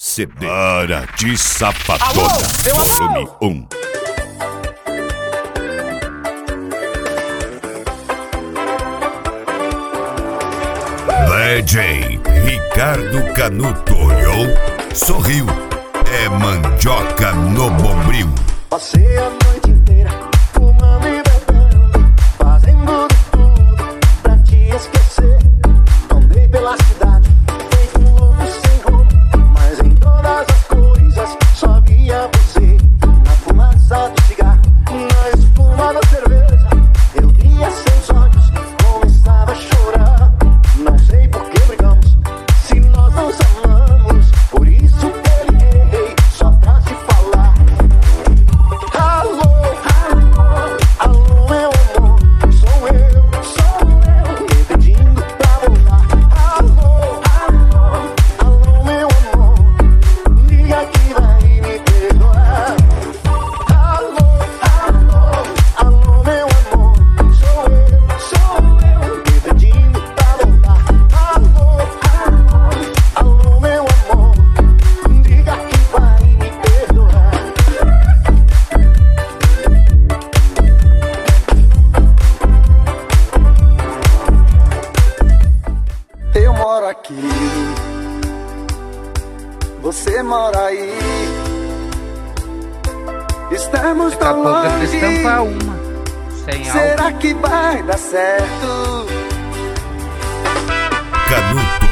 CD Hora de Safadona, volume 1. DJ Ricardo Canuto olhou, sorriu, é mandioca no bombril. Passei a noite inteira fumando e bebendo, fazendo de tudo pra te esquecer. Andei pela cidade, feito um louco sem rumo, mas em todas as coisas só via você. Na fumaça do cigarro, na espuma da cerveja, eu via seus olhos, começava a chorar. Não sei por que brigamos, se nós não amamos, por isso que eu liguei só pra te falar. Alô, alô, alô, meu amor, sou eu, te pedindo pra voltar. Alô, alô, alô, meu amor, liga que vai me perdoar. Alô, alô, alô, meu amor, sou eu, te pedindo pra voltar. Alô, alô, alô, meu amor, liga que vai me perdoar. Eu moro aqui, você mora aí. Estamos Daqui a tão pouco eu longe. preciso tampar uma. Sem álcool. Será que vai dar certo? Canuto.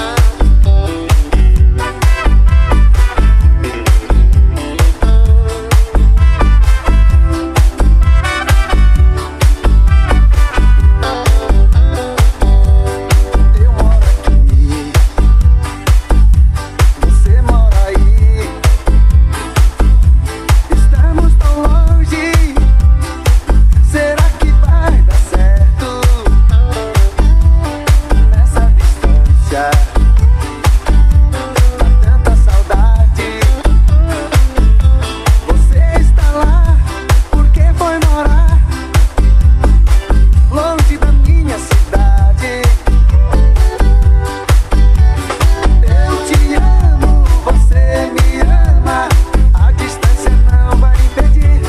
Eu moro aqui, você mora aí. Estamos tão longe. Será que vai dar certo? Nessa distância, dá tanta saudade. Você está lá, porque foi morar longe da minha cidade. Eu te amo, você me ama, a distância não vai impedir.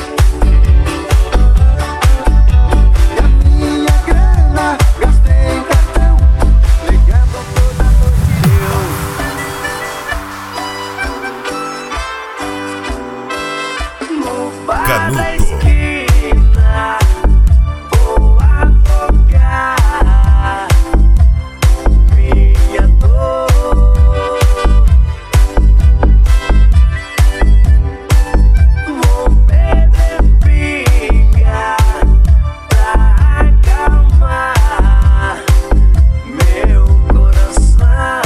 E a minha grana gastei em cartão, ligando toda noite eu. No bar da Canuto. esquina, vou afogar minha dor. Vou beber pinga pra acalmar meu coração.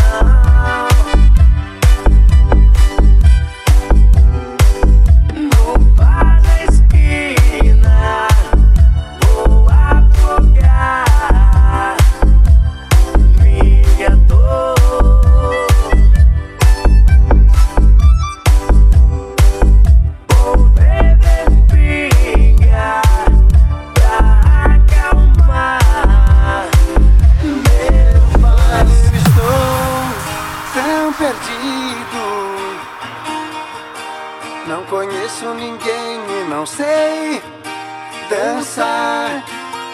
No bar da esquina, vou afogar minha dor. Vou beber pinga pra acalmar meu vazio. Estou tão perdido, não conheço ninguém e não sei dançar.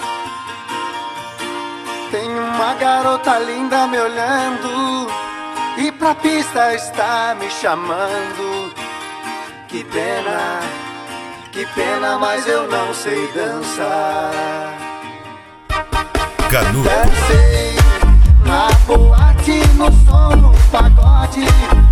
Tem uma garota linda me olhando e pra pista está me chamando. Que pena, mas eu não sei dançar. Canuto. Dancei na boate, no som, no pagode.